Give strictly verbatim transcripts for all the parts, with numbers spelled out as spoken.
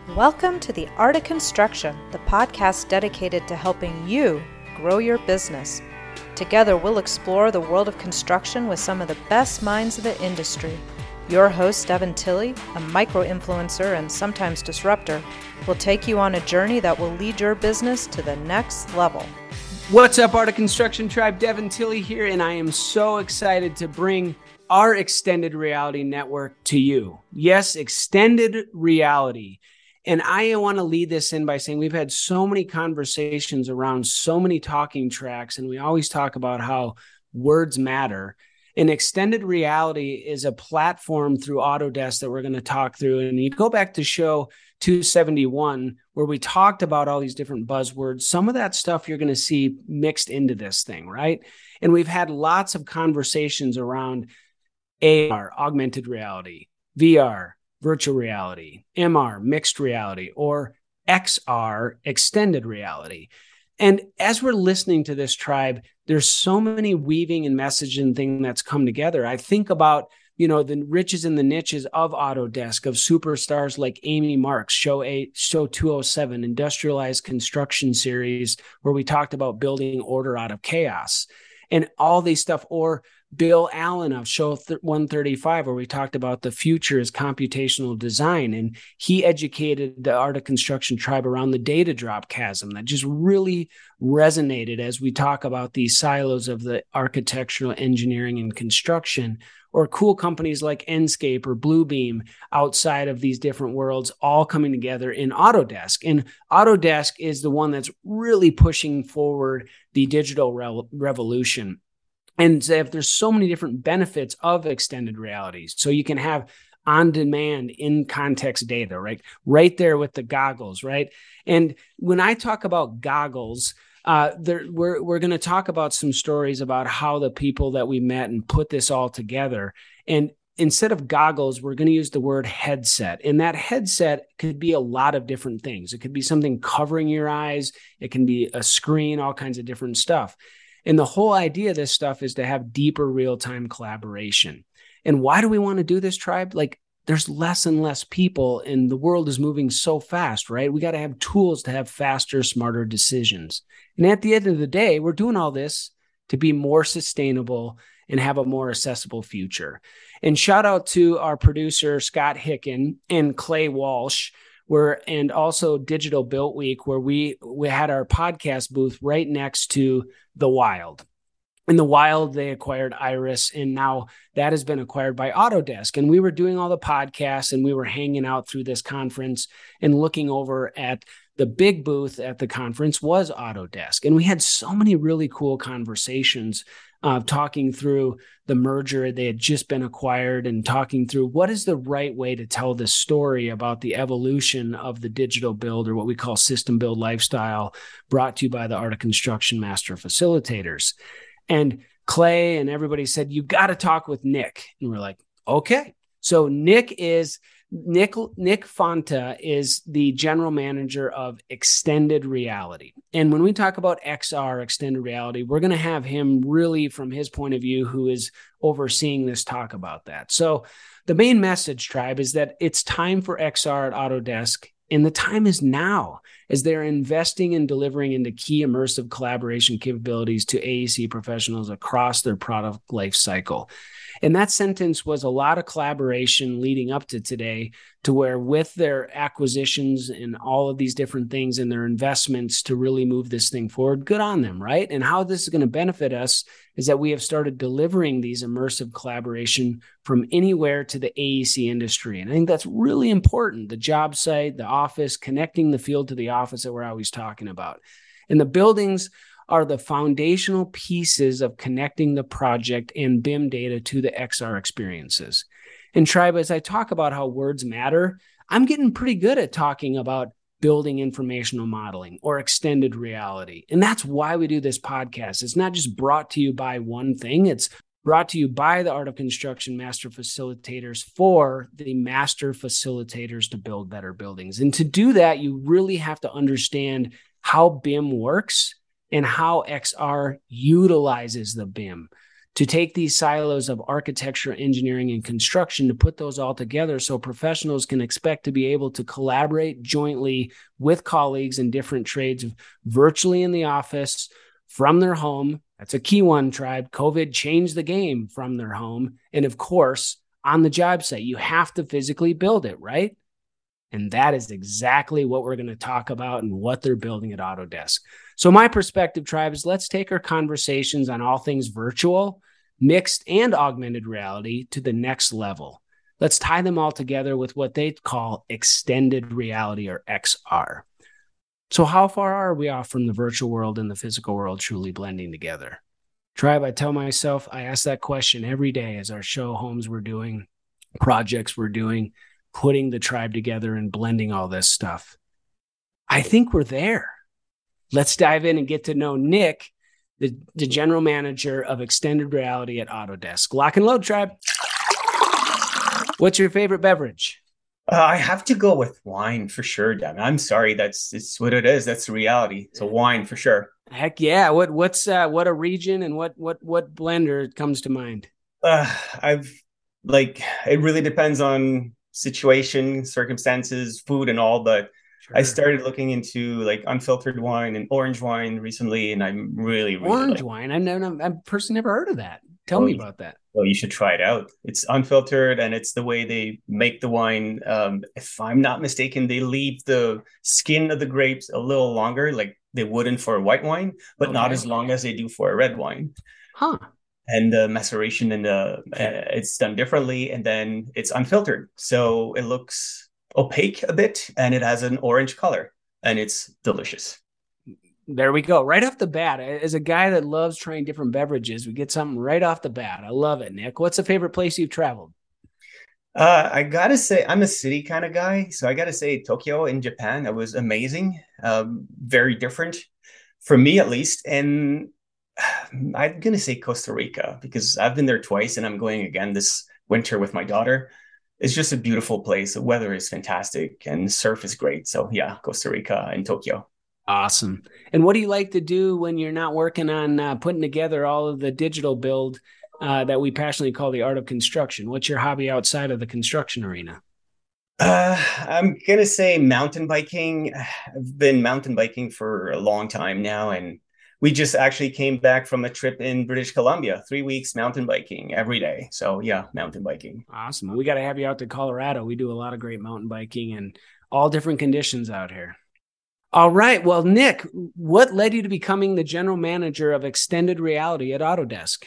Welcome to The Art of Construction, the podcast dedicated to helping you grow your business. Together, we'll explore the world of construction with some of the best minds of the industry. Your host, Devin Tilley, a micro-influencer and sometimes disruptor, will take you on a journey that will lead your business to the next level. What's up, Art of Construction Tribe? Devin Tilley here, and I am so excited to bring our extended reality network to you. Yes, extended reality. And I want to lead this in by saying we've had so many conversations around so many talking tracks, and we always talk about how words matter. And extended reality is a platform through Autodesk that we're going to talk through. And you go back to show two seventy-one, where we talked about all these different buzzwords. Some of that stuff you're going to see mixed into this thing, right? And we've had lots of conversations around A R, augmented reality, V R, virtual reality, M R, mixed reality, or X R, extended reality. And as we're listening to this tribe, there's so many weaving and messaging thing that's come together. I think about, you know, the riches and the niches of Autodesk, of superstars like Amy Marks, show eight, show two oh seven, Industrialized Construction Series, where we talked about building order out of chaos and all these stuff, or Bill Allen of show one thirty-five, where we talked about the future is computational design. And he educated the Art of Construction Tribe around the data drop chasm that just really resonated as we talk about these silos of the architectural engineering and construction, or cool companies like Enscape or Bluebeam outside of these different worlds, all coming together in Autodesk. And Autodesk is the one that's really pushing forward the digital re- revolution. And if there's so many different benefits of extended realities, so you can have on-demand, in-context data, right? Right there with the goggles, right? And when I talk about goggles, uh, there, we're we're going to talk about some stories about how the people that we met and put this all together. And instead of goggles, we're going to use the word headset. And that headset could be a lot of different things. It could be something covering your eyes. It can be a screen, all kinds of different stuff. And the whole idea of this stuff is to have deeper real-time collaboration. And why do we want to do this, tribe? Like, there's less and less people, and the world is moving so fast, right? We got to have tools to have faster, smarter decisions. And at the end of the day, we're doing all this to be more sustainable and have a more accessible future. And shout out to our producer, Scott Hicken, and Clay Walsh, Where, and also Digital Built Week, where we, we had our podcast booth right next to The Wild. In The Wild, they acquired Iris, and now that has been acquired by Autodesk. And we were doing all the podcasts, and we were hanging out through this conference and looking over at the big booth at the conference was Autodesk. And we had so many really cool conversations Uh, talking through the merger. They had just been acquired, and talking through what is the right way to tell this story about the evolution of the digital build, or what we call system build lifestyle, brought to you by the Art of Construction Master Facilitators. And Clay and everybody said, you got to talk with Nick. And we're like, okay. So Nick is Nick, Nick Fonta is the general manager of Extended Reality. And when we talk about X R, Extended Reality, we're going to have him really, from his point of view, who is overseeing this, talk about that. So the main message, tribe, is that it's time for X R at Autodesk. And the time is now, as they're investing and delivering into key immersive collaboration capabilities to A E C professionals across their product life cycle. And that sentence was a lot of collaboration leading up to today, to where with their acquisitions and all of these different things and their investments to really move this thing forward, good on them, right? And how this is going to benefit us is that we have started delivering these immersive collaboration from anywhere to the A E C industry. And I think that's really important. The job site, the office, connecting the field to the office that we're always talking about. And the buildings are the foundational pieces of connecting the project and B I M data to the X R experiences. And tribe, as I talk about how words matter, I'm getting pretty good at talking about building informational modeling or extended reality. And that's why we do this podcast. It's not just brought to you by one thing. It's brought to you by the Art of Construction Master Facilitators for the master facilitators to build better buildings. And to do that, you really have to understand how B I M works and how X R utilizes the B I M to take these silos of architecture, engineering, and construction to put those all together so professionals can expect to be able to collaborate jointly with colleagues in different trades virtually in the office from their home. That's a key one, Tribe. COVID changed the game from their home. And of course, on the job site, you have to physically build it, right? And that is exactly what we're going to talk about and what they're building at Autodesk. So my perspective, Tribe, is let's take our conversations on all things virtual, mixed, and augmented reality to the next level. Let's tie them all together with what they call extended reality, or X R. So how far are we off from the virtual world and the physical world truly blending together? Tribe, I tell myself, I ask that question every day as our show homes we're doing, projects we're doing, putting the tribe together and blending all this stuff. I think we're there. Let's dive in and get to know Nick, the, the general manager of extended reality at Autodesk. Lock and load, Tribe. What's your favorite beverage? Uh, I have to go with wine for sure, Devin. I'm sorry. That's it's what it is. That's the reality. It's a wine for sure. Heck yeah. What what's uh, what a region and what what what blender comes to mind? Uh, I've like it really depends on situation, circumstances, food, and all. But sure. I started looking into like unfiltered wine and orange wine recently, and I'm really, really orange like, wine. I've never, I've personally never heard of that. Tell oh, me about that. Well, you should try it out. It's unfiltered, and it's the way they make the wine. Um, if I'm not mistaken, they leave the skin of the grapes a little longer, like they wouldn't for a white wine, but okay. not as long as they do for a red wine. Huh. And the maceration and the uh, it's done differently, and then it's unfiltered, so it looks opaque a bit, and it has an orange color, and it's delicious. There we go. Right off the bat, as a guy that loves trying different beverages, we get something right off the bat. I love it, Nick. What's the favorite place you've traveled? Uh, I gotta say, I'm a city kind of guy, so I gotta say Tokyo in Japan. That was amazing, um, very different for me at least, and I'm going to say Costa Rica because I've been there twice and I'm going again this winter with my daughter. It's just a beautiful place. The weather is fantastic and surf is great. So yeah, Costa Rica and Tokyo. Awesome. And what do you like to do when you're not working on uh, putting together all of the digital build uh, that we passionately call the art of construction? What's your hobby outside of the construction arena? Uh, I'm going to say mountain biking. I've been mountain biking for a long time now, and we just actually came back from a trip in British Columbia, three weeks mountain biking every day. So yeah, mountain biking. Awesome. We got to have you out to Colorado. We do a lot of great mountain biking and all different conditions out here. All right. Well, Nick, what led you to becoming the general manager of extended reality at Autodesk?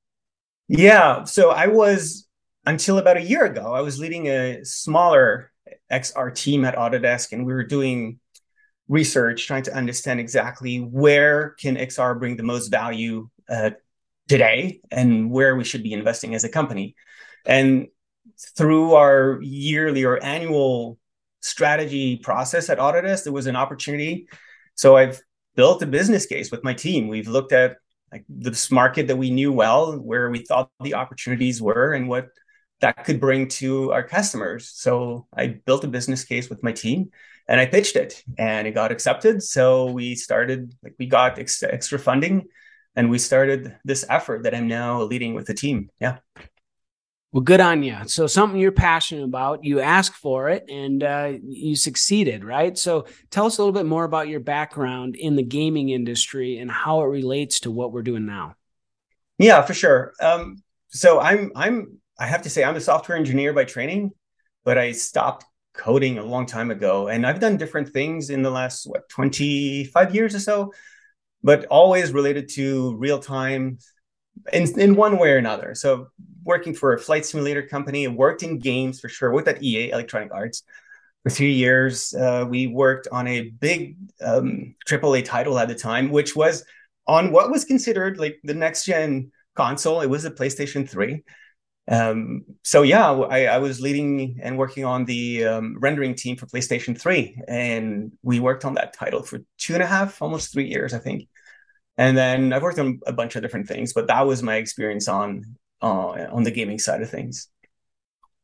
Yeah. So I was, until about a year ago, I was leading a smaller X R team at Autodesk, and we were doing research, trying to understand exactly where can X R bring the most value uh, today and where we should be investing as a company. And through our yearly or annual strategy process at Autodesk, there was an opportunity. So I've built a business case with my team. We've looked at like this market that we knew well, where we thought the opportunities were and what that could bring to our customers. So I built a business case with my team and I pitched it and it got accepted. So we started, like we got ex- extra funding and we started this effort that I'm now leading with the team. Yeah. Well, good on you. So something you're passionate about, you asked for it and uh, you succeeded, right? So tell us a little bit more about your background in the gaming industry and how it relates to what we're doing now. Yeah, for sure. Um, so I'm, I'm, I have to say I'm a software engineer by training, but I stopped coding a long time ago. And I've done different things in the last, what, twenty-five years or so, but always related to real time in, in one way or another. So working for a flight simulator company, worked in games for sure, worked at E A, Electronic Arts, for three years. Uh, we worked on a big um, triple A title at the time, which was on what was considered like the next gen console. It was the PlayStation three. Um, so yeah, I, I was leading and working on the um, rendering team for PlayStation three, and we worked on that title for two and a half, almost three years, I think. And then I've worked on a bunch of different things, but that was my experience on uh, on the gaming side of things.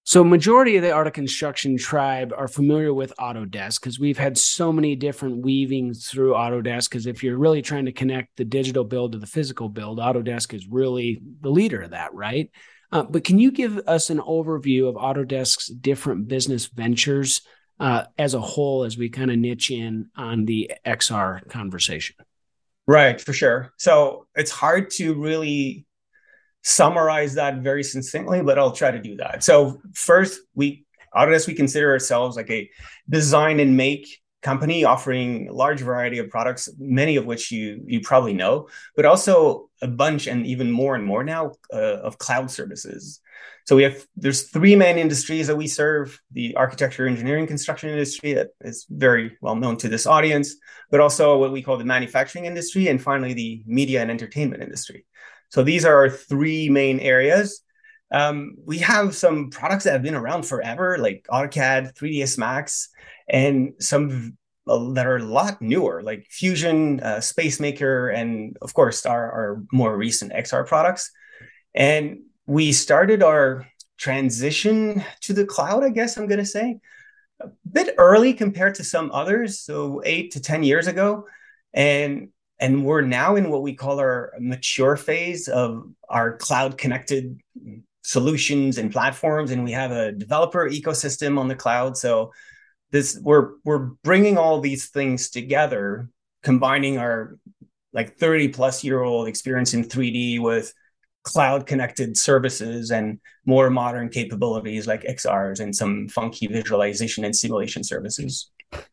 So majority of the Art of Construction tribe are familiar with Autodesk because we've had so many different weavings through Autodesk. Because if you're really trying to connect the digital build to the physical build, Autodesk is really the leader of that, right? Uh, but can you give us an overview of Autodesk's different business ventures uh, as a whole as we kind of niche in on the X R conversation? Right, for sure. So it's hard to really summarize that very succinctly, but I'll try to do that. So first, we Autodesk, we consider ourselves like a design and make company offering a large variety of products, many of which you you probably know, but also a bunch and even more and more now uh, of cloud services. So we have there's three main industries that we serve: the architecture, engineering, construction industry that is very well known to this audience, but also what we call the manufacturing industry, and finally the media and entertainment industry. So these are our three main areas. Um, we have some products that have been around forever, like AutoCAD, three D S Max, and some that are a lot newer, like Fusion, uh, SpaceMaker, and of course, our, our more recent X R products. And we started our transition to the cloud, I guess I'm going to say, a bit early compared to some others, so eight to ten years ago. And And we're now in what we call our mature phase of our cloud-connected solutions and platforms, and we have a developer ecosystem on the cloud. So this we're we're bringing all these things together, combining our like thirty plus year old experience in three D with cloud-connected services and more modern capabilities like X Rs and some funky visualization and simulation services.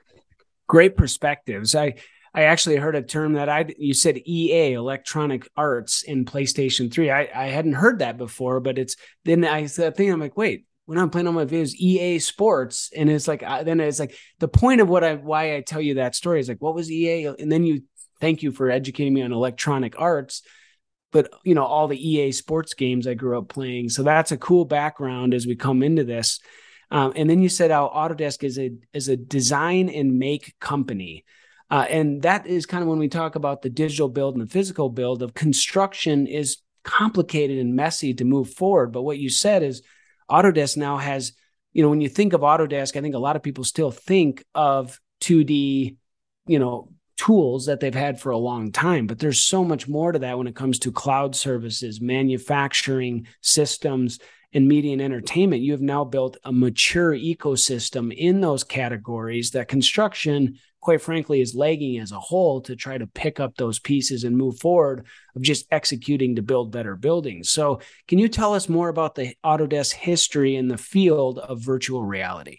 Great perspectives. I. I actually heard a term that I you said E A, Electronic Arts, in PlayStation three. I, I hadn't heard that before, but it's then I said thing I'm like, wait, when I'm playing on my videos, E A Sports, and it's like then it's like the point of what I why I tell you that story is like, what was E A? And then you thank you for educating me on Electronic Arts, but you know all the E A Sports games I grew up playing. So that's a cool background as we come into this. Um, and then you said how Autodesk is a is a design and make company. Uh, and that is kind of when we talk about the digital build and the physical build of construction is complicated and messy to move forward. But what you said is Autodesk now has, you know, when you think of Autodesk, I think a lot of people still think of two D, you know, tools that they've had for a long time. But there's so much more to that when it comes to cloud services, manufacturing systems, and media and entertainment. You have now built a mature ecosystem in those categories that construction, quite frankly, is lagging as a whole to try to pick up those pieces and move forward of just executing to build better buildings. So can you tell us more about the Autodesk history in the field of virtual reality?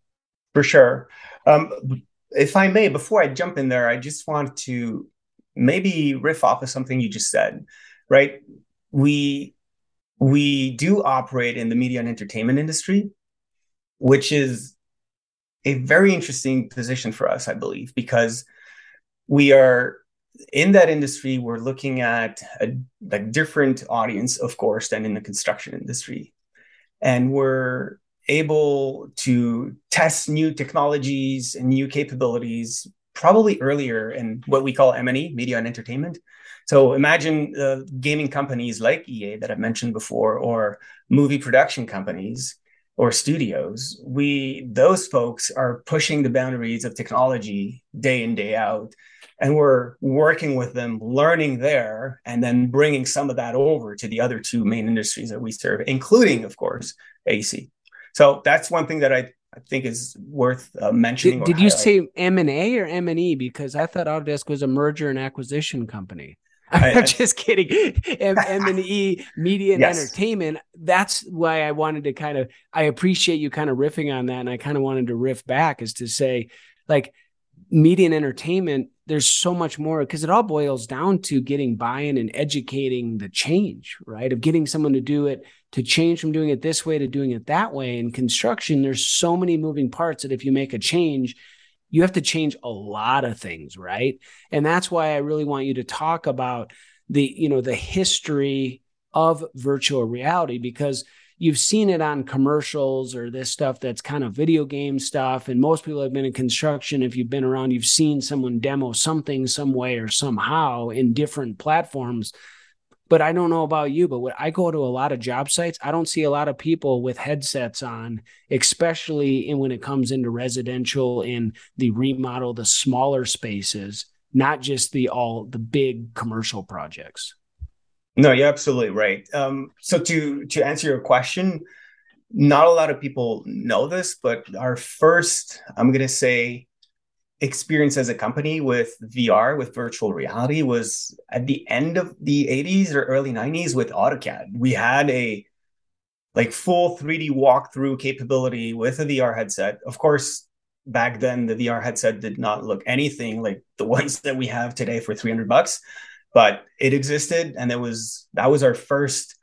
For sure. Um, if I may, before I jump in there, I just want to maybe riff off of something you just said, right? We, we do operate in the media and entertainment industry, which is a very interesting position for us, I believe, because we are in that industry. We're looking at a, a different audience, of course, than in the construction industry. And we're able to test new technologies and new capabilities probably earlier in what we call M and E, media and entertainment. So imagine uh, gaming companies like E A that I've mentioned before, or movie production companies or studios. We, those folks are pushing the boundaries of technology day in, day out. And we're working with them, learning there, and then bringing some of that over to the other two main industries that we serve, including, of course, A C. So that's one thing that I, I think is worth uh, mentioning. Did, did you say M and A or M and E? Because I thought Autodesk was a merger and acquisition company. I'm I, just kidding. M and E, media and yes. entertainment. That's why I wanted to kind of, I appreciate you kind of riffing on that. And I kind of wanted to riff back is to say, like, media and entertainment, there's so much more because it all boils down to getting buy-in and educating the change, right? Of getting someone to do it, to change from doing it this way to doing it that way. In construction, there's so many moving parts that if you make a change, you have to change a lot of things, right? And that's why I really want you to talk about the, you know, the history of virtual reality, because you've seen it on commercials or this stuff that's kind of video game stuff. And most people have been in construction. If you've been around, you've seen someone demo something some way or somehow in different platforms. But I don't know about you, but when I go to a lot of job sites, I don't see a lot of people with headsets on, especially in when it comes into residential and the remodel, the smaller spaces, not just the all the big commercial projects. No, you're absolutely right. Um, so to to answer your question, not a lot of people know this, but our first, I'm going to say, experience as a company with V R, with virtual reality, was at the end of the eighties or early nineties with AutoCAD. We had a like full three D walkthrough capability with a V R headset. Of course, back then the V R headset did not look anything like the ones that we have today for three hundred bucks, but it existed, and it was that was our first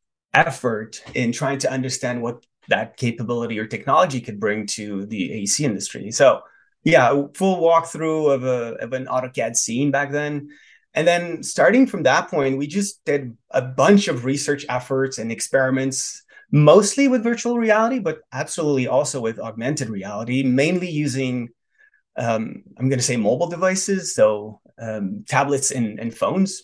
effort in trying to understand what that capability or technology could bring to the A C industry. So yeah, full walkthrough of a of an AutoCAD scene back then. And then starting from that point, we just did a bunch of research efforts and experiments, mostly with virtual reality, but absolutely also with augmented reality, mainly using, um, I'm going to say mobile devices, so um, tablets and, and phones.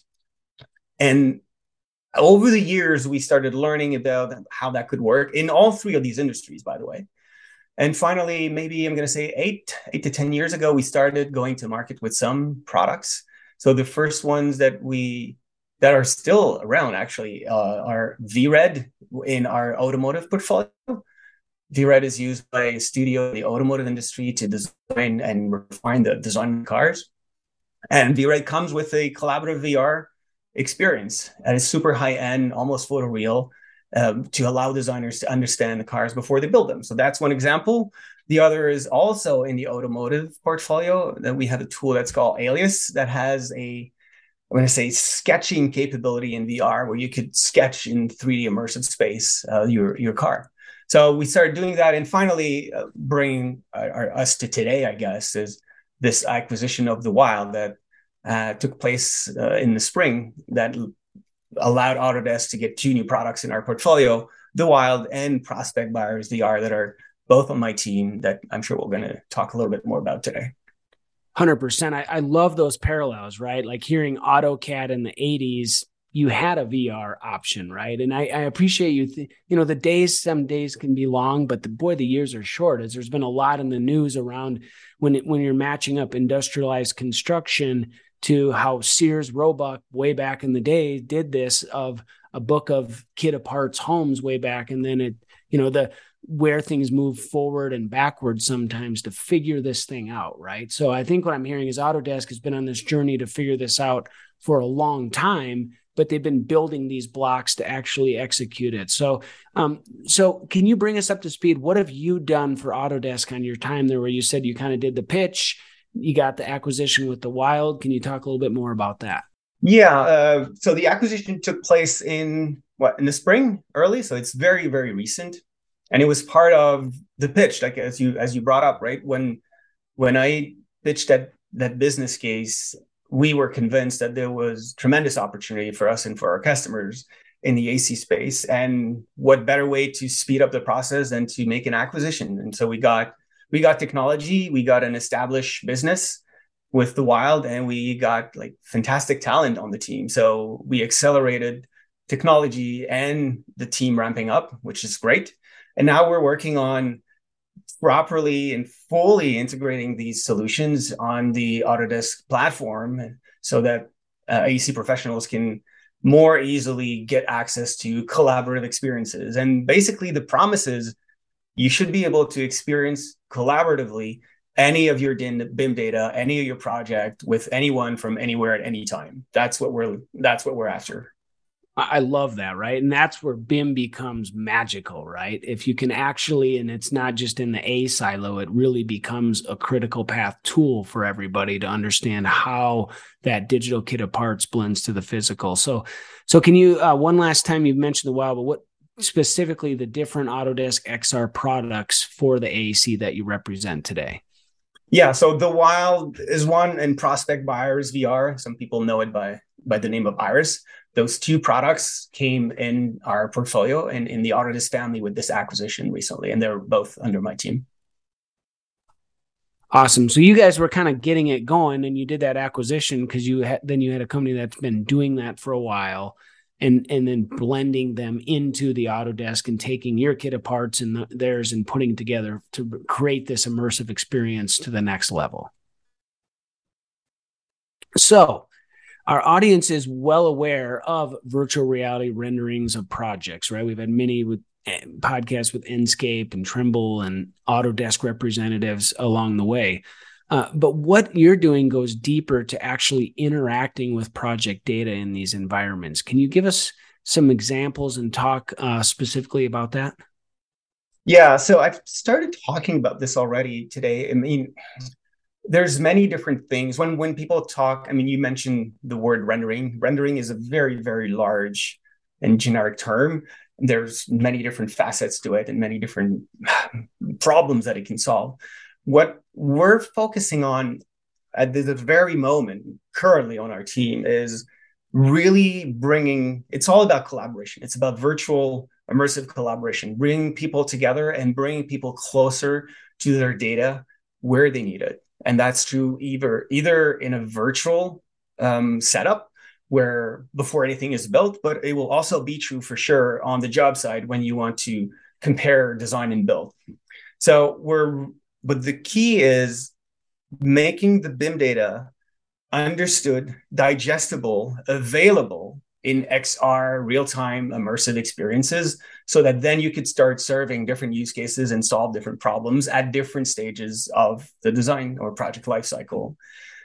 And over the years, we started learning about how that could work in all three of these industries, by the way. And finally, maybe I'm going to say eight, eight to ten years ago, we started going to market with some products. So the first ones that we that are still around actually uh, are V RED in our automotive portfolio. V RED is used by a studio in the automotive industry to design and refine the design of cars. And V RED comes with a collaborative V R experience and it's super high end, almost photoreal, um, to allow designers to understand the cars before they build them. So that's one example. The other is also in the automotive portfolio that we have a tool that's called Alias that has a, I'm going to say, sketching capability in V R where you could sketch in three D immersive space uh, your your car. So we started doing that, and finally uh, bringing our, us to today, I guess, is this acquisition of The Wild that uh, took place uh, in the spring that allowed Autodesk to get two new products in our portfolio, The Wild and Prospect Buyers V R, that are both on my team that I'm sure we're going to talk a little bit more about today. one hundred percent. I, I love those parallels, right? Like hearing AutoCAD in the eighties, you had a V R option, right? And I, I appreciate you. Th- you know, the days, some days can be long, but the boy, the years are short. As there's been a lot in the news around when it, when you're matching up industrialized construction to how Sears Roebuck way back in the day did this of a book of kit aparts homes way back, and then it, you know, the where things move forward and backwards sometimes to figure this thing out, right? So I think what I'm hearing is Autodesk has been on this journey to figure this out for a long time, but they've been building these blocks to actually execute it. So, um, so can you bring us up to speed? What have you done for Autodesk on your time there, where you said you kind of did the pitch, you got the acquisition with The Wild? Can you talk a little bit more about that? Yeah. Uh, so the acquisition took place in what in the spring, early. So it's very, very recent. And it was part of the pitch, like as you as you brought up, right? When when I pitched that that business case, we were convinced that there was tremendous opportunity for us and for our customers in the A C space. And what better way to speed up the process than to make an acquisition? And so we got we got technology, we got an established business with The Wild, and we got like fantastic talent on the team. So we accelerated technology and the team ramping up, which is great. And now we're working on properly and fully integrating these solutions on the Autodesk platform so that uh, A E C professionals can more easily get access to collaborative experiences. And basically the promise is you should be able to experience collaboratively any of your B I M data, any of your project with anyone from anywhere at any time. That's what we're that's what we're after. I love that, right? And that's where B I M becomes magical, right? If you can actually, and it's not just in the A silo, it really becomes a critical path tool for everybody to understand how that digital kit of parts blends to the physical. So, so can you, uh, one last time you've mentioned The Wild, but what specifically the different Autodesk X R products for the A E C that you represent today? Yeah, so The Wild is one, and Prospect Buyers V R. Some people know it by, by the name of Iris. Those two products came in our portfolio and in the Autodesk family with this acquisition recently, and they're both under my team. Awesome. So you guys were kind of getting it going, and you did that acquisition because you had, then you had a company that's been doing that for a while. and and then blending them into the Autodesk and taking your kit of parts and the, theirs and putting it together to create this immersive experience to the next level. So our audience is well aware of virtual reality renderings of projects, right? We've had many with podcasts with Enscape and Trimble and Autodesk representatives along the way. Uh, but what you're doing goes deeper to actually interacting with project data in these environments. Can you give us some examples and talk uh, specifically about that? Yeah, so I've started talking about this already today. I mean, there's many different things. When when people talk, I mean, you mentioned the word rendering. Rendering is a very, very large and generic term. There's many different facets to it and many different problems that it can solve. What we're focusing on at the, the very moment currently on our team is really bringing, it's all about collaboration. It's about virtual immersive collaboration, bringing people together and bringing people closer to their data where they need it. And that's true either, either in a virtual um, setup where before anything is built, but it will also be true for sure on the job side when you want to compare design and build. So we're, but the key is making the B I M data understood, digestible, available in X R, real-time immersive experiences, so that then you could start serving different use cases and solve different problems at different stages of the design or project lifecycle.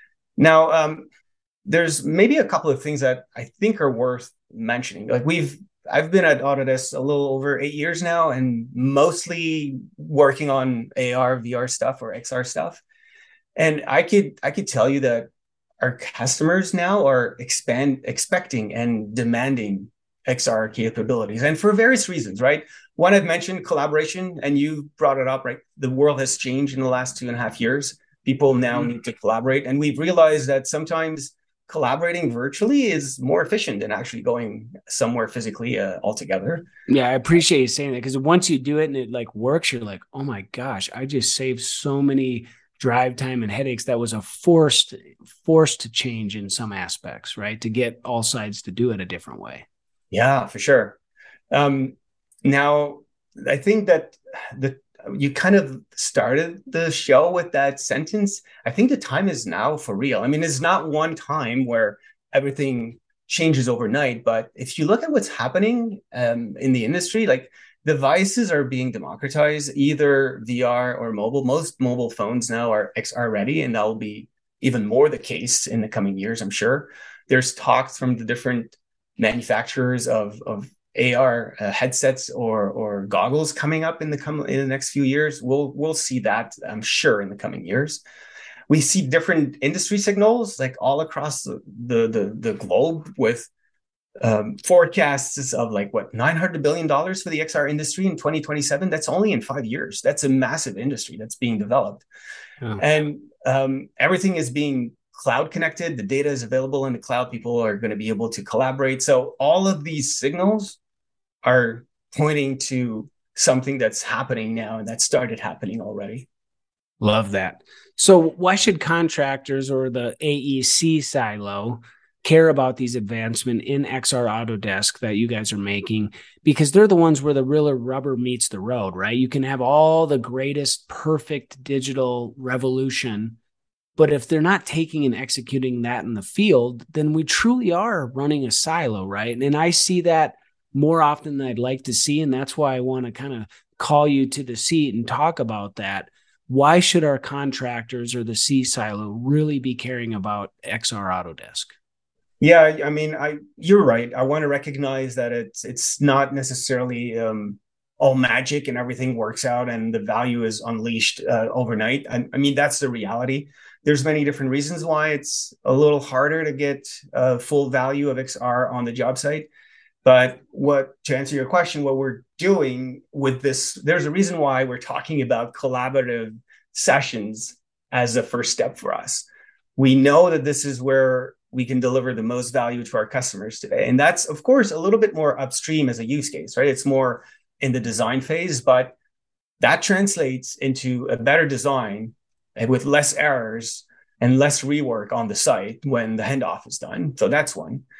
Now, um, there's maybe a couple of things that I think are worth mentioning. Like we've, I've been at Autodesk a little over eight years now, and mostly working on A R, V R stuff or X R stuff. And I could, I could tell you that our customers now are expand, expecting and demanding X R capabilities, and for various reasons, right? One, I've mentioned collaboration, and you brought it up, right? The world has changed in the last two and a half years. People now mm-hmm. need to collaborate, and we've realized that sometimes collaborating virtually is more efficient than actually going somewhere physically uh, altogether. Yeah, I appreciate you saying that, because once you do it and it like works, you're like, oh my gosh, I just saved so many drive time and headaches. That was a forced forced to change in some aspects, right? To get all sides to do it a different way. Yeah, for sure. Um, now, I think that the you kind of started the show with that sentence. I think the time is now for real. I mean, it's not one time where everything changes overnight, but if you look at what's happening um, in the industry, like devices are being democratized, either V R or mobile. Most mobile phones now are X R ready, and that will be even more the case in the coming years, I'm sure. There's talks from the different manufacturers of, of A R uh, headsets or or goggles coming up in the com- in the next few years. We'll we'll see that, I'm sure, in the coming years. We see different industry signals like all across the the the, the globe with um, forecasts of like what nine hundred billion dollars for the X R industry in twenty twenty-seven. That's only in five years. That's a massive industry that's being developed, oh. and um, everything is being cloud connected. The data is available in the cloud. People are going to be able to collaborate. So all of these signals are pointing to something that's happening now and that started happening already. Love that. So why should contractors or the A E C silo care about these advancements in X R Autodesk that you guys are making? Because they're the ones where the real rubber meets the road, right? You can have all the greatest, perfect digital revolution, but if they're not taking and executing that in the field, then we truly are running a silo, right? And I see that more often than I'd like to see. And that's why I want to kind of call you to the seat and talk about that. Why should our contractors or the C silo really be caring about X R Autodesk? Yeah, I mean, I you're right. I want to recognize that it's it's not necessarily um, all magic and everything works out and the value is unleashed uh, overnight. I, I mean, that's the reality. There's many different reasons why it's a little harder to get uh, full value of X R on the job site. But what, to answer your question, what we're doing with this, there's a reason why we're talking about collaborative sessions as a first step for us. We know that this is where we can deliver the most value to our customers today. And that's, of course, a little bit more upstream as a use case, right? It's more in the design phase, but that translates into a better design and with less errors and less rework on the site when the handoff is done. So that's one.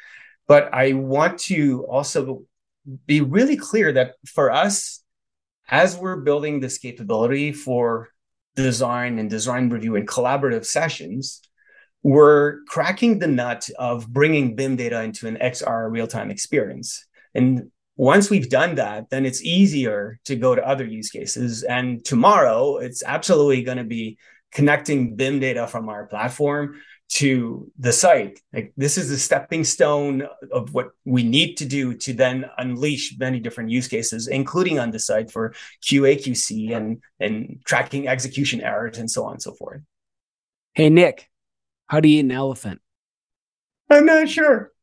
But I want to also be really clear that for us, as we're building this capability for design and design review and collaborative sessions, we're cracking the nut of bringing B I M data into an X R real-time experience. And once we've done that, then it's easier to go to other use cases. And tomorrow, it's absolutely going to be connecting B I M data from our platform to the site. Like, this is the stepping stone of what we need to do to then unleash many different use cases, including on the site for Q A, Q C, and, and tracking execution errors and so on and so forth. Hey, Nick, how do you eat an elephant? I'm not sure.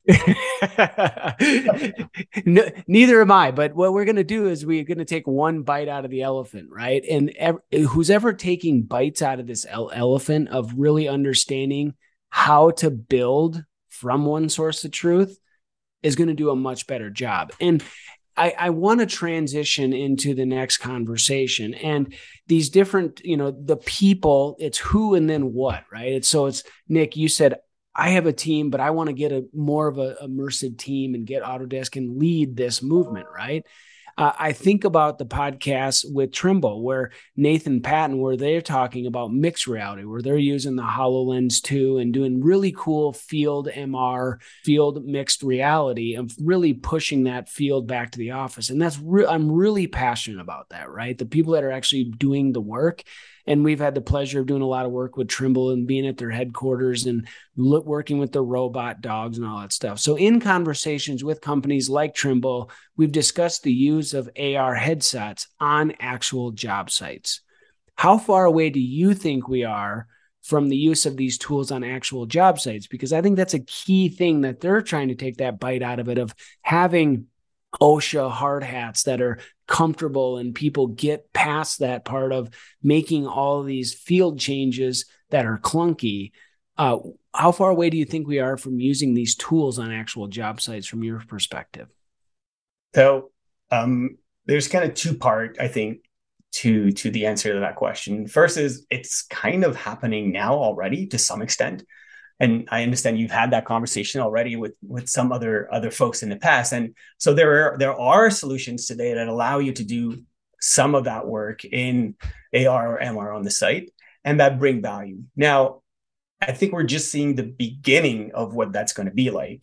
No, neither am I. But what we're going to do is we're going to take one bite out of the elephant, right? And ev- who's ever taking bites out of this ele- elephant of really understanding how to build from one source of truth is going to do a much better job. And I, I want to transition into the next conversation, and these different, you know, the people, it's who and then what, right? It's, so it's, Nick, you said, I have a team, but I want to get a more of a immersive team and get Autodesk and lead this movement, right? Uh, I think about the podcast with Trimble, where Nathan Patton, where they're talking about mixed reality, where they're using the HoloLens two and doing really cool field M R, field mixed reality, of really pushing that field back to the office. And that's re- I'm really passionate about that, right? The people that are actually doing the work. And we've had the pleasure of doing a lot of work with Trimble and being at their headquarters and look, working with the robot dogs and all that stuff. So in conversations with companies like Trimble, we've discussed the use of A R headsets on actual job sites. How far away do you think we are from the use of these tools on actual job sites? Because I think that's a key thing that they're trying to take that bite out of it, of having OSHA hard hats that are comfortable, and people get past that part of making all of these field changes that are clunky. Uh, how far away do you think we are from using these tools on actual job sites from your perspective? So um, there's kind of two part, I think, to to the answer to that question. First is, it's kind of happening now already to some extent. And I understand you've had that conversation already with, with some other other folks in the past. And so there are, there are solutions today that allow you to do some of that work in A R or M R on the site, and that bring value. Now, I think we're just seeing the beginning of what that's going to be like.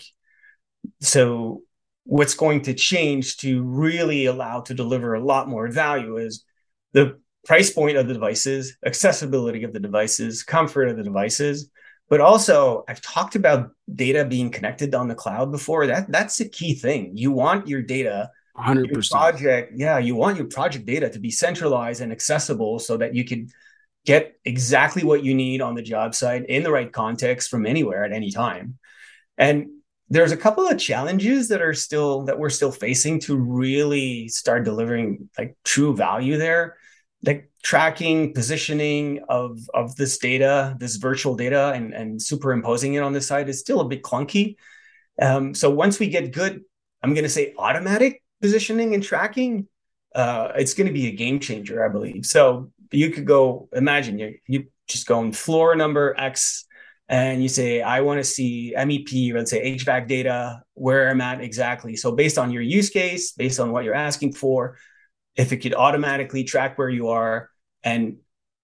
So what's going to change to really allow to deliver a lot more value is the price point of the devices, accessibility of the devices, comfort of the devices. But also, I've talked about data being connected on the cloud before. That that's a key thing. You want your data, one hundred percent. Your project, yeah, you want your project data to be centralized and accessible so that you can get exactly what you need on the job site in the right context from anywhere at any time. And there's a couple of challenges that are still that we're still facing to really start delivering like true value there. Like tracking, positioning of, of this data, this virtual data, and, and superimposing it on the site is still a bit clunky. Um, so once we get good, I'm going to say automatic positioning and tracking, uh, it's going to be a game changer, I believe. So you could go, imagine you you just go on floor number X, and you say, I want to see M E P, or let's say H V A C data, where I'm at exactly. So based on your use case, based on what you're asking for, if it could automatically track where you are, and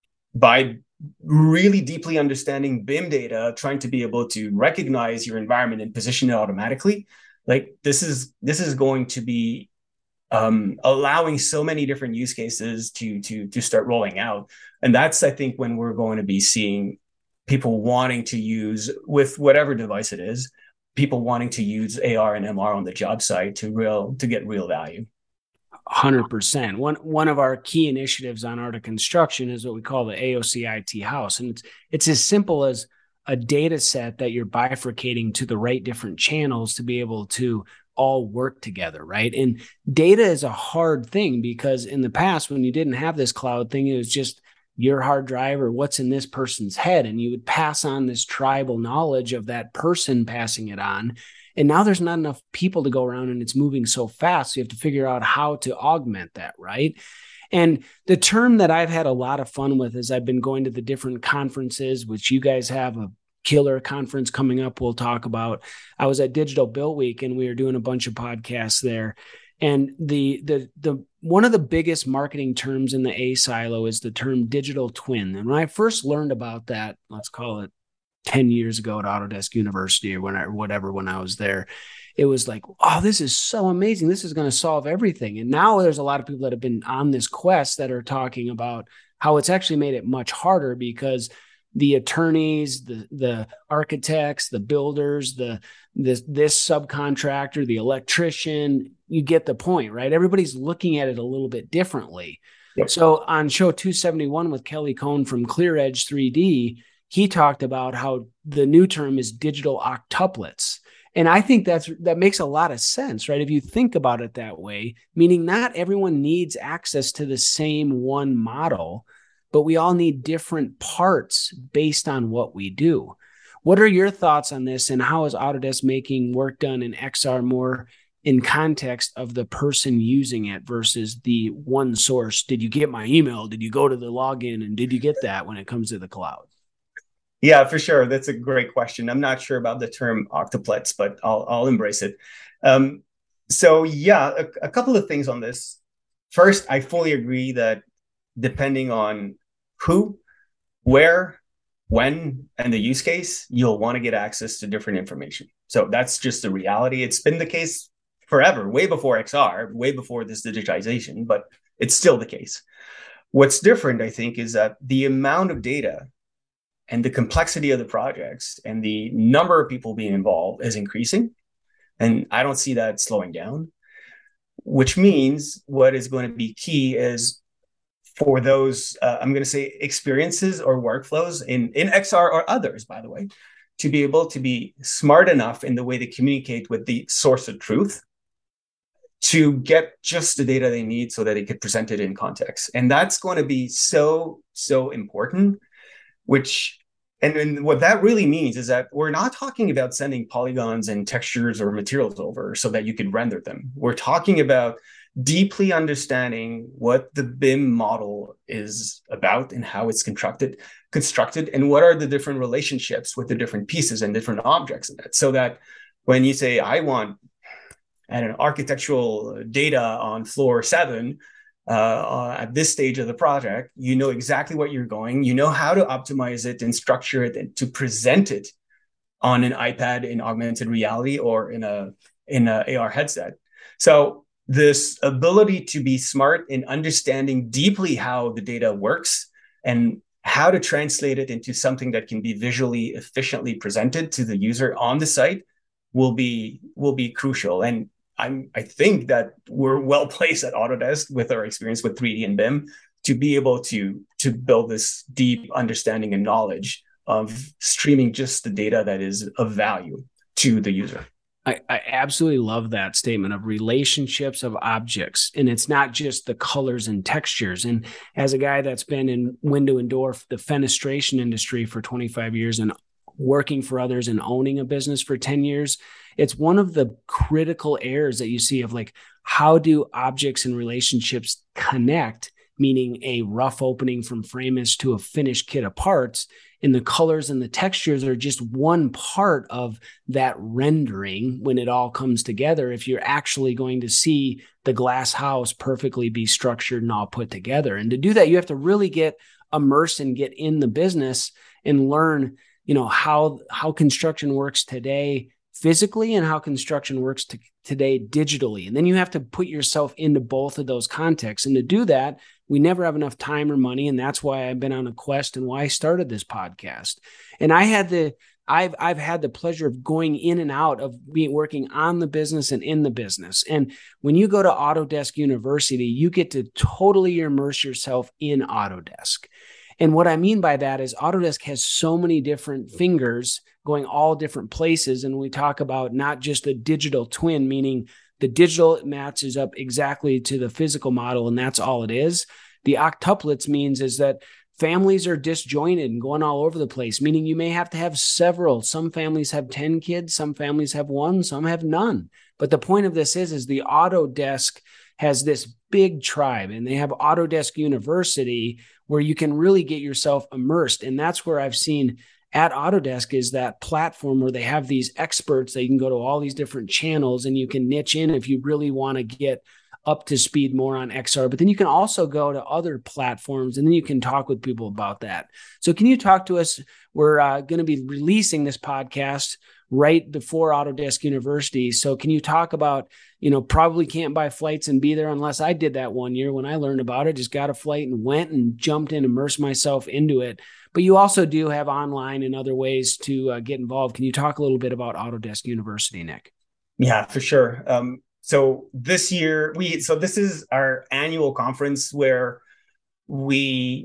by really deeply understanding B I M data, trying to be able to recognize your environment and position it automatically, like this is this is going to be um, allowing so many different use cases to to to start rolling out. And that's, I think, when we're going to be seeing people wanting to use, with whatever device it is, people wanting to use A R and M R on the job site to real to get real value. one hundred percent. One one of our key initiatives on Art of Construction is what we call the A O C I T house. And it's, it's as simple as a data set that you're bifurcating to the right different channels to be able to all work together, right? And data is a hard thing, because in the past, when you didn't have this cloud thing, it was just your hard drive or what's in this person's head. And you would pass on this tribal knowledge of that person passing it on. And now there's not enough people to go around, and it's moving so fast. So you have to figure out how to augment that, right? And the term that I've had a lot of fun with as I've been going to the different conferences, which you guys have a killer conference coming up we'll talk about. I was at Digital Build Week and we were doing a bunch of podcasts there. And the the the one of the biggest marketing terms in the A silo is the term digital twin. And when I first learned about that, let's call it ten years ago at Autodesk University or when I, or whatever, when I was there, it was like, oh, this is so amazing. This is going to solve everything. And now there's a lot of people that have been on this quest that are talking about how it's actually made it much harder because the attorneys, the the architects, the builders, the this this subcontractor, the electrician, you get the point, right? Everybody's looking at it a little bit differently. Yep. So on show two seventy-one with Kelly Cohn from ClearEdge three D, he talked about how the new term is digital octuplets. And I think that's that makes a lot of sense, right? If you think about it that way, meaning not everyone needs access to the same one model, but we all need different parts based on what we do. What are your thoughts on this, and how is Autodesk making work done in X R more in context of the person using it versus the one source? Did you get my email? Did you go to the login? And did you get that when it comes to the cloud? Yeah, for sure. That's a great question. I'm not sure about the term octuplets, but I'll I'll embrace it. Um, so yeah, a, a couple of things on this. First, I fully agree that depending on who, where, when, and the use case, you'll want to get access to different information. So that's just the reality. It's been the case forever, way before X R, way before this digitization, but it's still the case. What's different, I think, is that the amount of data and the complexity of the projects and the number of people being involved is increasing. And I don't see that slowing down, which means what is going to be key is for those, uh, I'm going to say experiences or workflows in, in X R or others, by the way, to be able to be smart enough in the way they communicate with the source of truth to get just the data they need so that they could present it in context. And that's going to be so, so important, which, and, and what that really means is that we're not talking about sending polygons and textures or materials over so that you could render them. We're talking about deeply understanding what the B I M model is about and how it's constructed, constructed, and what are the different relationships with the different pieces and different objects in it. So that when you say, I want an architectural data on floor seven uh, uh, at this stage of the project, you know exactly what you're going, you know how to optimize it and structure it and to present it on an iPad in augmented reality or in a in a A R headset. So this ability to be smart in understanding deeply how the data works and how to translate it into something that can be visually efficiently presented to the user on the site will be will be crucial. And I'm I think that we're well placed at Autodesk with our experience with three D and B I M to be able to to build this deep understanding and knowledge of streaming just the data that is of value to the user. I, I absolutely love that statement of relationships of objects. And it's not just the colors and textures. And as a guy that's been in window and door, the fenestration industry for twenty-five years and working for others and owning a business for ten years, it's one of the critical errors that you see of like, how do objects and relationships connect, meaning a rough opening from framage to a finished kit of parts. And the colors and the textures are just one part of that rendering when it all comes together. If you're actually going to see the glass house perfectly be structured and all put together. And to do that, you have to really get immersed and get in the business and learn, you know, how, how construction works today physically and how construction works to, today digitally. And then you have to put yourself into both of those contexts. And to do that, we never have enough time or money. And that's why I've been on a quest and why I started this podcast. And I had the, I've, I've had the pleasure of going in and out of being working on the business and in the business. And when you go to Autodesk University, you get to totally immerse yourself in Autodesk. And what I mean by that is Autodesk has so many different fingers going all different places. And we talk about not just a digital twin, meaning the digital matches up exactly to the physical model, and that's all it is. The octuplets means is that families are disjointed and going all over the place, meaning you may have to have several. Some families have ten kids, some families have one, some have none. But the point of this is, is the Autodesk has this big tribe, and they have Autodesk University where you can really get yourself immersed. And that's where I've seen at Autodesk is that platform where they have these experts that you can go to all these different channels and you can niche in if you really want to get up to speed more on X R, but then you can also go to other platforms and then you can talk with people about that. So can you talk to us? We're uh, going to be releasing this podcast right before Autodesk University. So can you talk about, you know, probably can't buy flights and be there unless I did that one year when I learned about it, just got a flight and went and jumped in, immersed myself into it. But you also do have online and other ways to uh, get involved. Can you talk a little bit about Autodesk University, Nick? Yeah, for sure. Um, so this year, we so this is our annual conference where we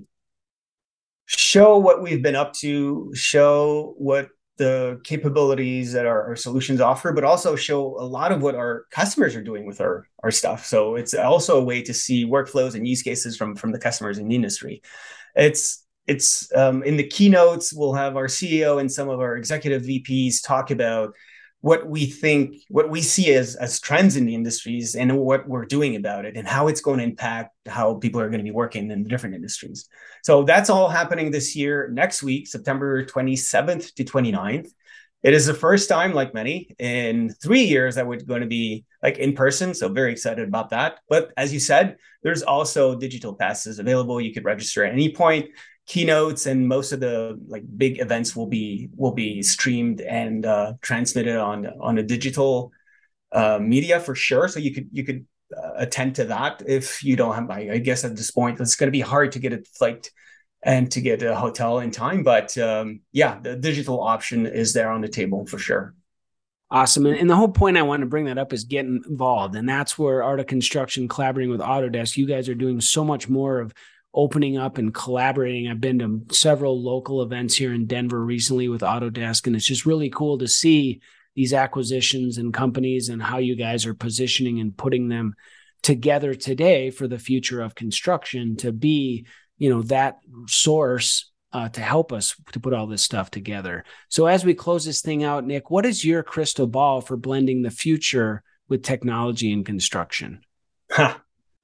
show what we've been up to, show what the capabilities that our, our solutions offer, but also show a lot of what our customers are doing with our, our stuff. So it's also a way to see workflows and use cases from, from the customers in the industry. It's It's um, in the keynotes, we'll have our C E O and some of our executive V Ps talk about what we think, what we see as, as trends in the industries and what we're doing about it and how it's going to impact how people are going to be working in the different industries. So that's all happening this year, next week, September twenty-seventh to twenty-ninth. It is the first time, like many, in three years that we're going to be like in person. So very excited about that. But as you said, there's also digital passes available. You could register at any point. Keynotes and most of the like big events will be will be streamed and uh, transmitted on on a digital uh, media for sure. So you could you could uh, attend to that if you don't have. I, I guess at this point it's going to be hard to get a flight and to get a hotel in time. But um, yeah, the digital option is there on the table for sure. Awesome. And, and the whole point I want to bring that up is getting involved, and that's where Art of Construction collaborating with Autodesk. You guys are doing so much more of opening up and collaborating. I've been to several local events here in Denver recently with Autodesk, and it's just really cool to see these acquisitions and companies and how you guys are positioning and putting them together today for the future of construction to be, you know, that source uh, to help us to put all this stuff together. So as we close this thing out, Nick, what is your crystal ball for blending the future with technology and construction? Huh.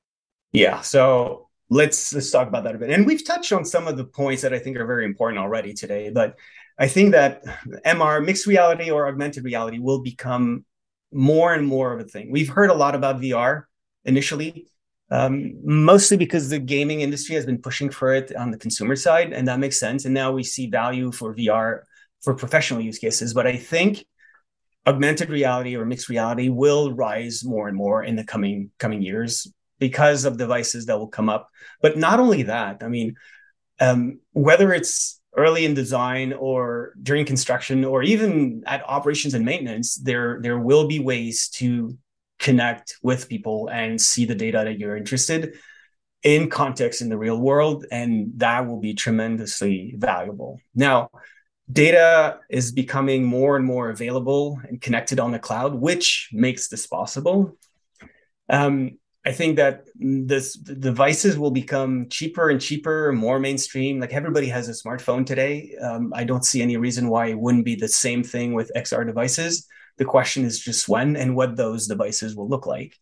Yeah. So Let's let's talk about that a bit. And we've touched on some of the points that I think are very important already today. But I think that M R, mixed reality or augmented reality, will become more and more of a thing. We've heard a lot about V R initially, um, mostly because the gaming industry has been pushing for it on the consumer side, and that makes sense. And now we see value for V R for professional use cases. But I think augmented reality or mixed reality will rise more and more in the coming coming years, because of devices that will come up. But not only that, I mean, um, whether it's early in design or during construction or even at operations and maintenance, there, there will be ways to connect with people and see the data that you're interested in context in the real world. And that will be tremendously valuable. Now, data is becoming more and more available and connected on the cloud, which makes this possible. Um, I think that this the devices will become cheaper and cheaper, more mainstream. Like everybody has a smartphone today. Um, I don't see any reason why it wouldn't be the same thing with X R devices. The question is just when and what those devices will look like.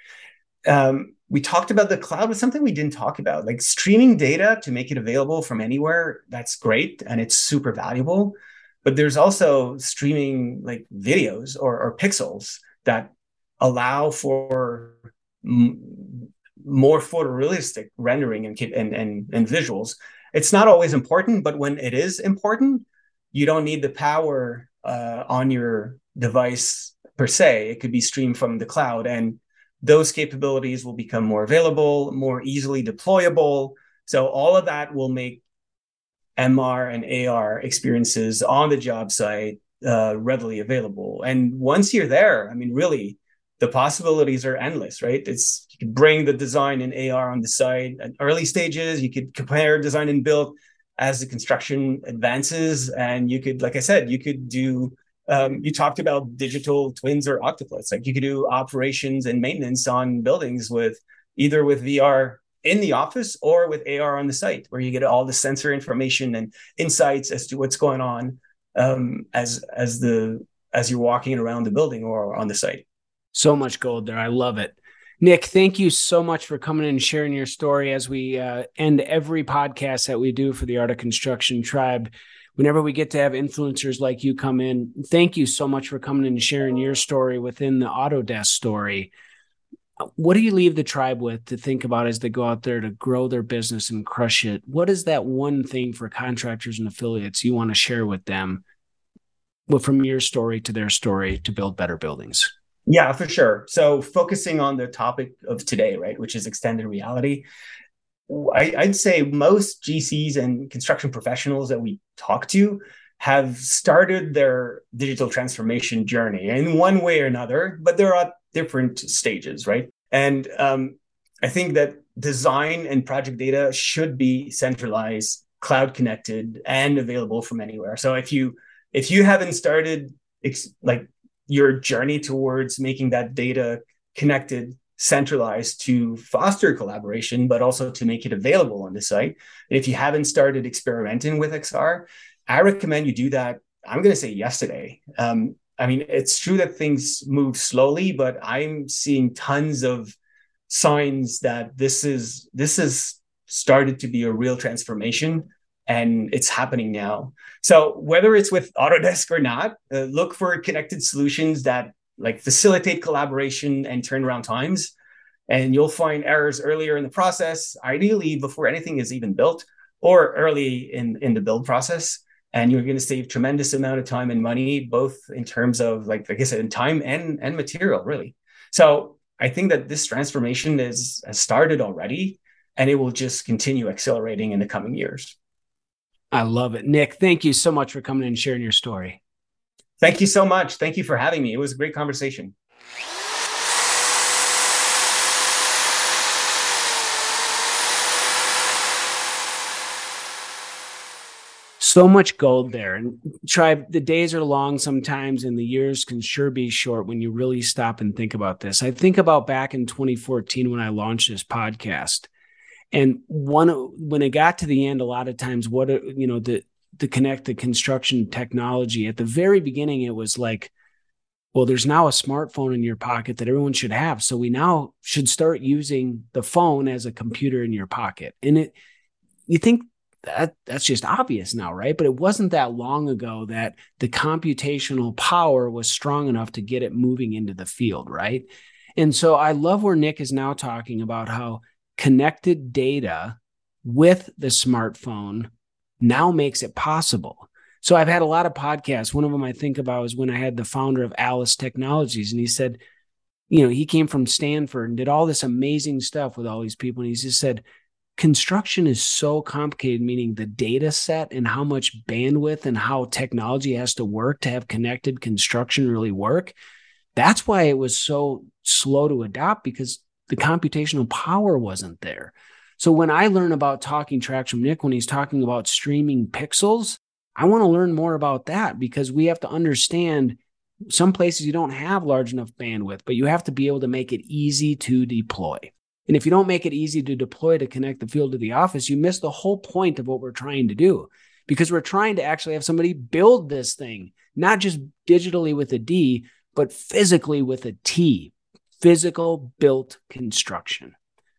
Um, we talked about the cloud, but something we didn't talk about, like streaming data to make it available from anywhere. That's great. And it's super valuable. But there's also streaming like videos or, or pixels that allow for more photorealistic rendering and, and and and visuals. It's not always important, but when it is important, you don't need the power uh, on your device per se. It could be streamed from the cloud, and those capabilities will become more available, more easily deployable. So all of that will make M R and A R experiences on the job site uh, readily available. And once you're there, I mean, really, the possibilities are endless, right? It's you could bring the design and A R on the side at early stages. You could compare design and build as the construction advances, and you could, like I said, you could do. Um, you talked about digital twins or octuplets. Like you could do operations and maintenance on buildings with either with V R in the office or with A R on the site, where you get all the sensor information and insights as to what's going on um, as as the as you're walking around the building or on the site. So much gold there. I love it. Nick, thank you so much for coming in and sharing your story as we uh, end every podcast that we do for the Art of Construction Tribe. whenever we get to have influencers like you come in, thank you so much for coming in and sharing your story within the Autodesk story. What do you leave the tribe with to think about as they go out there to grow their business and crush it? What is that one thing for contractors and affiliates you want to share with them, well, from your story to their story, to build better buildings? Yeah, for sure. So focusing on the topic of today, right, which is extended reality, I, I'd say most G Cs and construction professionals that we talk to have started their digital transformation journey in one way or another, but they're at different stages, right? And um, I think that design and project data should be centralized, cloud connected, and available from anywhere. So if you if you haven't started ex- like your journey towards making that data connected, centralized to foster collaboration, but also to make it available on the site. And if you haven't started experimenting with X R, I recommend you do that. I'm going to say yesterday. Um, I mean, it's true that things move slowly, but I'm seeing tons of signs that this is this has started to be a real transformation, and it's happening now. So whether it's with Autodesk or not, uh, look for connected solutions that like facilitate collaboration and turnaround times. And you'll find errors earlier in the process, ideally before anything is even built, or early in, in the build process. And you're going to save tremendous amount of time and money, both in terms of, like, like I said, in time and, and material, really. So I think that this transformation is has started already, and it will just continue accelerating in the coming years. I love it. Nick, thank you so much for coming in and sharing your story. Thank you so much. Thank you for having me. It was a great conversation. So much gold there. And Tribe, the days are long sometimes, and the years can sure be short when you really stop and think about this. I think about back in twenty fourteen when I launched this podcast. And one, when it got to the end, a lot of times, what, you know, the, the connect the construction technology at the very beginning, it was like, well, there's now a smartphone in your pocket that everyone should have. So we now should start using the phone as a computer in your pocket. And it, you think that that's just obvious now, right? But it wasn't that long ago that the computational power was strong enough to get it moving into the field, right? And so I love where Nick is now talking about how connected data with the smartphone now makes it possible. So I've had a lot of podcasts. One of them I think about is when I had the founder of Alice Technologies, and he said, you know, he came from Stanford and did all this amazing stuff with all these people. And he just said, construction is so complicated, meaning the data set and how much bandwidth and how technology has to work to have connected construction really work. That's why it was so slow to adopt, because the computational power wasn't there. So when I learn about talking tracks from Nick, when he's talking about streaming pixels, I want to learn more about that, because we have to understand some places you don't have large enough bandwidth, but you have to be able to make it easy to deploy. And if you don't make it easy to deploy to connect the field to the office, you miss the whole point of what we're trying to do, because we're trying to actually have somebody build this thing, not just digitally with a D, but physically with a T. Physical built construction.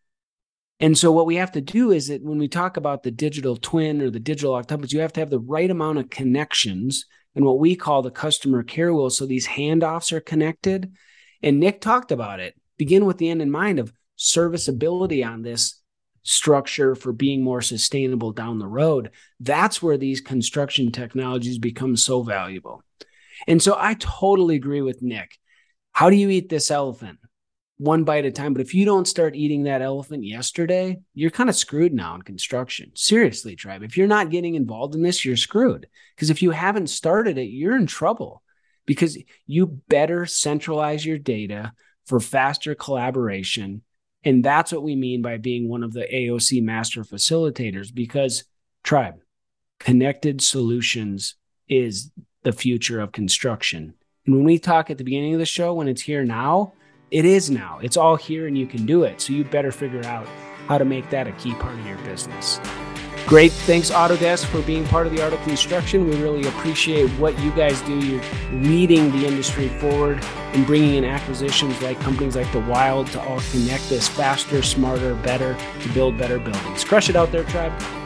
And so what we have to do is that when we talk about the digital twin or the digital octopus, you have to have the right amount of connections and what we call the customer care wheel. So these handoffs are connected. And Nick talked about it. Begin with the end in mind of serviceability on this structure for being more sustainable down the road. That's where these construction technologies become so valuable. And so I totally agree with Nick. How do you eat this elephant? One bite at a time. But if you don't start eating that elephant yesterday, you're kind of screwed now in construction. Seriously, Tribe. If you're not getting involved in this, you're screwed. Because if you haven't started it, you're in trouble. Because you better centralize your data for faster collaboration. And that's what we mean by being one of the A O C master facilitators. Because, Tribe, connected solutions is the future of construction. And when we talk at the beginning of the show, when it's here now, it is now. It's all here and you can do it. So you better figure out how to make that a key part of your business. Great. Thanks, Autodesk, for being part of the art of construction. We really appreciate what you guys do. You're leading the industry forward and bringing in acquisitions like companies like The Wild to all connect this faster, smarter, better, to build better buildings. Crush it out there, Tribe.